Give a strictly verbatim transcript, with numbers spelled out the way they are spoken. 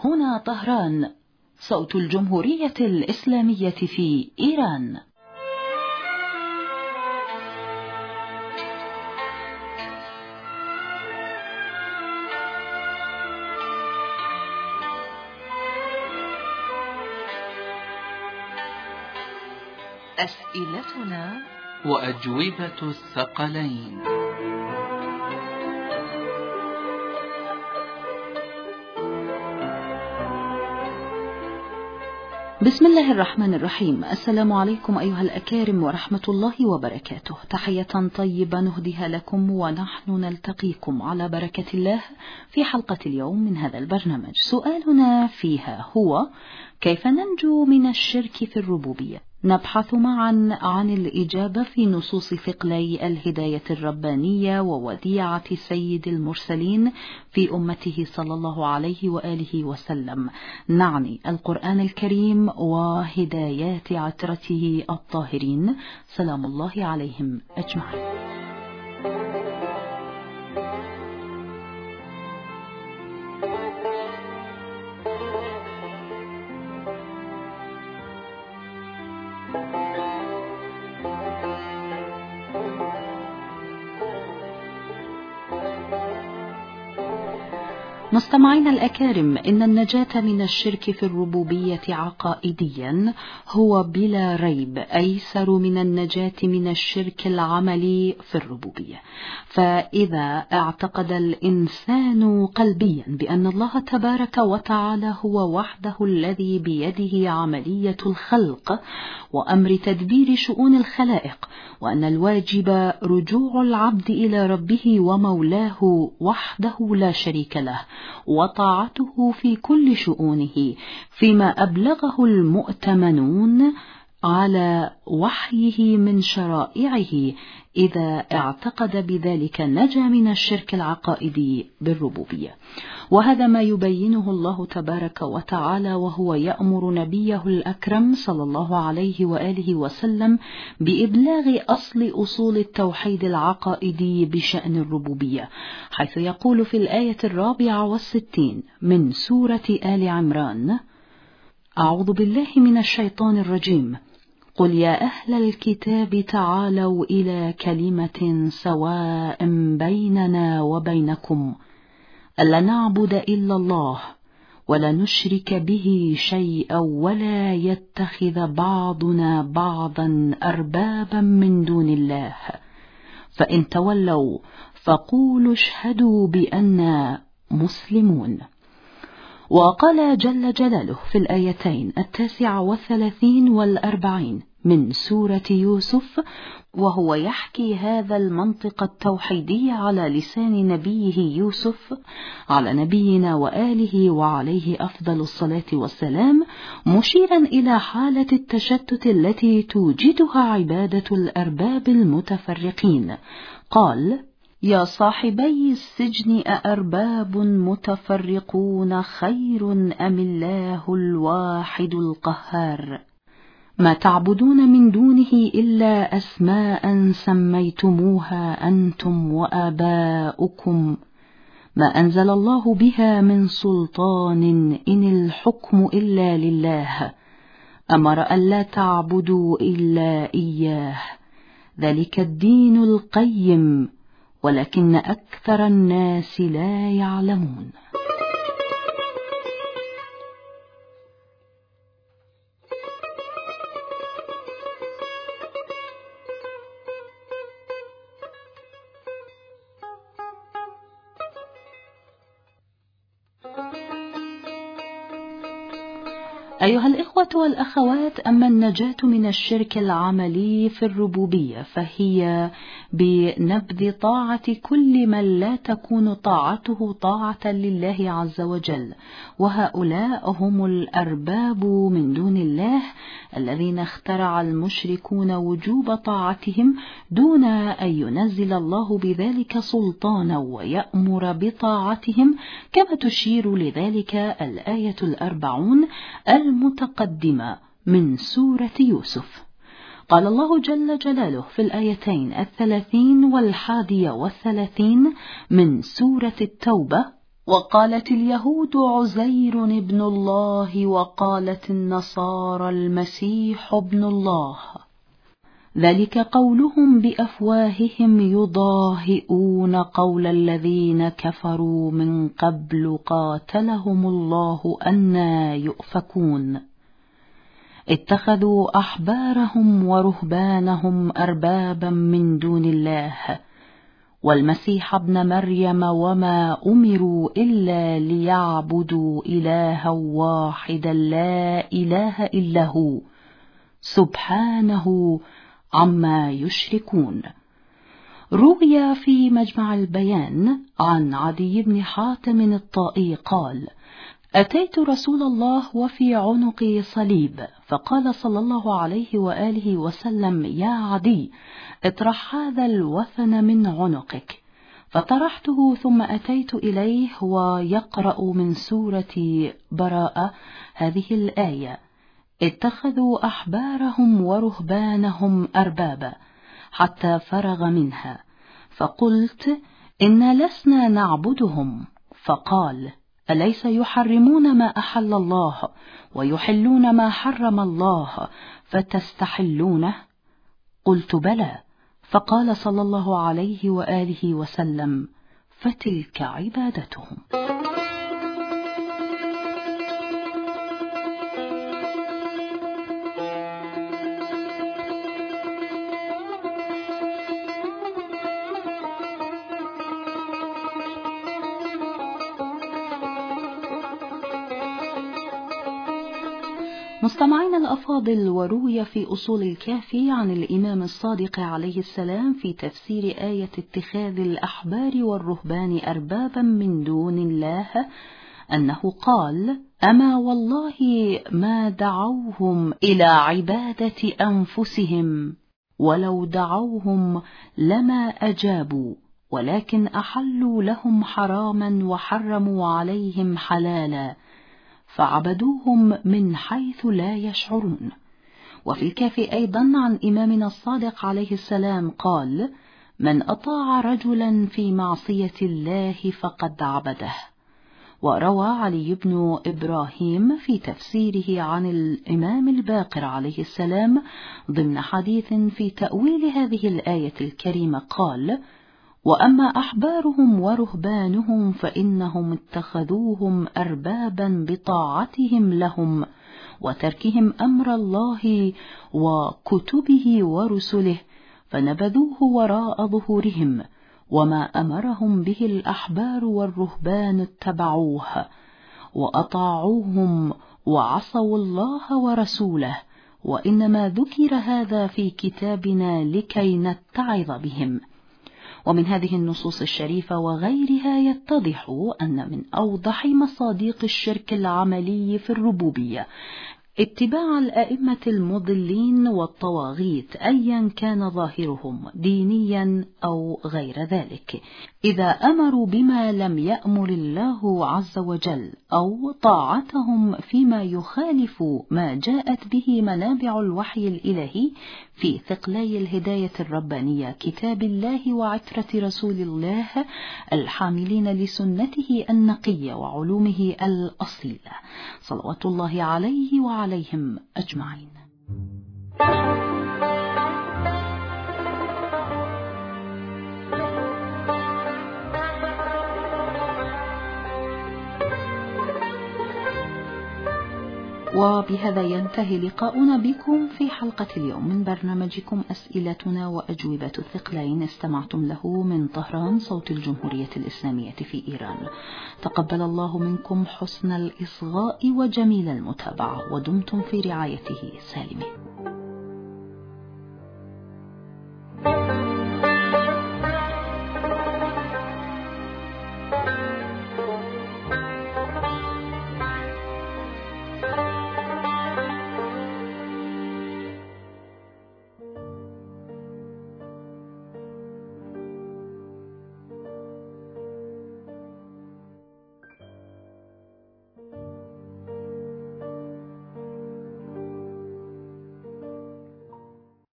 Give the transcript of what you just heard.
هنا طهران، صوت الجمهورية الإسلامية في إيران. أسئلتنا وأجوبة الثقلين. بسم الله الرحمن الرحيم. السلام عليكم أيها الأكارم ورحمة الله وبركاته. تحية طيبة نهديها لكم ونحن نلتقيكم على بركة الله في حلقة اليوم من هذا البرنامج. سؤالنا فيها هو: كيف ننجو من الشرك في الربوبية؟ نبحث معا عن الإجابة في نصوص ثقلي الهداية الربانية ووديعة سيد المرسلين في أمته صلى الله عليه وآله وسلم، نعني القرآن الكريم وهدايات عترته الطاهرين سلام الله عليهم أجمعين. مستمعين الأكارم، إن النجاة من الشرك في الربوبية عقائديا هو بلا ريب أيسر من النجاة من الشرك العملي في الربوبية. فإذا اعتقد الإنسان قلبيا بأن الله تبارك وتعالى هو وحده الذي بيده عملية الخلق وأمر تدبير شؤون الخلائق، وأن الواجب رجوع العبد إلى ربه ومولاه وحده لا شريك له، وطاعته في كل شؤونه فيما أبلغه المؤتمنون على وحيه من شرائعه، إذا اعتقد بذلك نجا من الشرك العقائدي بالربوبية. وهذا ما يبينه الله تبارك وتعالى وهو يأمر نبيه الأكرم صلى الله عليه وآله وسلم بإبلاغ أصل أصول التوحيد العقائدي بشأن الربوبية، حيث يقول في الآية الرابعة والستين من سورة آل عمران: أعوذ بالله من الشيطان الرجيم، قل يا أهل الكتاب تعالوا إلى كلمة سواء بيننا وبينكم ألا نعبد إلا الله ولا نشرك به شيئا ولا يتخذ بعضنا بعضا أربابا من دون الله، فإن تولوا فقولوا اشهدوا بأننا مسلمون. وقال جل جلاله في الآيتين التاسعة والثلاثين والأربعين من سورة يوسف وهو يحكي هذا المنطق التوحيدي على لسان نبيه يوسف على نبينا وآله وعليه أفضل الصلاة والسلام، مشيرا إلى حالة التشتت التي توجدها عبادة الأرباب المتفرقين، قال: يا صاحبي السجن أأرباب متفرقون خير أم الله الواحد القهار، ما تعبدون من دونه إلا أسماء سميتموها أنتم وآباؤكم ما أنزل الله بها من سلطان إن الحكم إلا لله أمر ألا تعبدوا إلا إياه ذلك الدين القيم ولكن أكثر الناس لا يعلمون. أيها الإخوة والأخوات، أما النجاة من الشرك العملي في الربوبية فهي بنبذ طاعة كل من لا تكون طاعته طاعة لله عز وجل، وهؤلاء هم الأرباب من دون الله الذين اخترع المشركون وجوب طاعتهم دون أن ينزل الله بذلك سلطانا ويأمر بطاعتهم، كما تشير لذلك الآية الأربعون المتقدمة من سورة يوسف. قال الله جل جلاله في الآيتين الثلاثين والحادية والثلاثين من سورة التوبة: وقالت اليهود عزير ابن الله، وقالت النصارى المسيح ابن الله. ذلك قولهم بأفواههم يضاهئون قول الذين كفروا من قبل قاتلهم الله أنى يؤفكون. اتخذوا أحبارهم ورهبانهم أربابا من دون الله والمسيح ابن مريم، وما أمروا إلا ليعبدوا إلها واحدا لا إله إلا هو سبحانه عما يشركون. روي في مجمع البيان عن عدي بن حاتم الطائي قال: أتيت رسول الله وفي عنقي صليب، فقال صلى الله عليه وآله وسلم: يا عدي، اطرح هذا الوثن من عنقك. فطرحته ثم أتيت إليه ويقرأ من سورة براءة هذه الآية: اتخذوا أحبارهم ورهبانهم أربابا، حتى فرغ منها. فقلت: إن لسنا نعبدهم. فقال: أليس يحرمون ما أحل الله ويحلون ما حرم الله فتستحلونه؟ قلت: بلى. فقال صلى الله عليه وآله وسلم: فتلك عبادتهم. مستمعين الأفاضل، وروي في أصول الكافي عن الإمام الصادق عليه السلام في تفسير آية اتخاذ الأحبار والرهبان أربابا من دون الله أنه قال: أما والله ما دعوهم إلى عبادة أنفسهم، ولو دعوهم لما أجابوا، ولكن أحلوا لهم حراما وحرموا عليهم حلالا، فعبدوهم من حيث لا يشعرون. وفي الكافي أيضا عن إمامنا الصادق عليه السلام قال: من أطاع رجلا في معصية الله فقد عبده. وروى علي بن إبراهيم في تفسيره عن الإمام الباقر عليه السلام ضمن حديث في تأويل هذه الآية الكريمة قال: وأما أحبارهم ورهبانهم فإنهم اتخذوهم أربابا بطاعتهم لهم وتركهم أمر الله وكتبه ورسله، فنبذوه وراء ظهورهم، وما أمرهم به الأحبار والرهبان اتبعوه وأطاعوهم وعصوا الله ورسوله، وإنما ذكر هذا في كتابنا لكي نتعظ بهم. ومن هذه النصوص الشريفة وغيرها يتضح أن من أوضح مصادق الشرك العملي في الربوبية اتباع الأئمة المضلين والطواغيت أيا كان ظاهرهم دينيا أو غير ذلك، إذا أمروا بما لم يأمر الله عز وجل، أو طاعتهم فيما يخالف ما جاءت به منابع الوحي الإلهي في ثقلي الهداية الربانية كتاب الله وعترة رسول الله الحاملين لسنته النقية وعلومه الأصيلة صلوات الله عليه وعليهم أجمعين. وبهذا ينتهي لقاؤنا بكم في حلقة اليوم من برنامجكم أسئلتنا وأجوبة الثقلين، استمعتم له من طهران صوت الجمهورية الإسلامية في إيران. تقبل الله منكم حسن الإصغاء وجميل المتابعة، ودمتم في رعايته سالمين.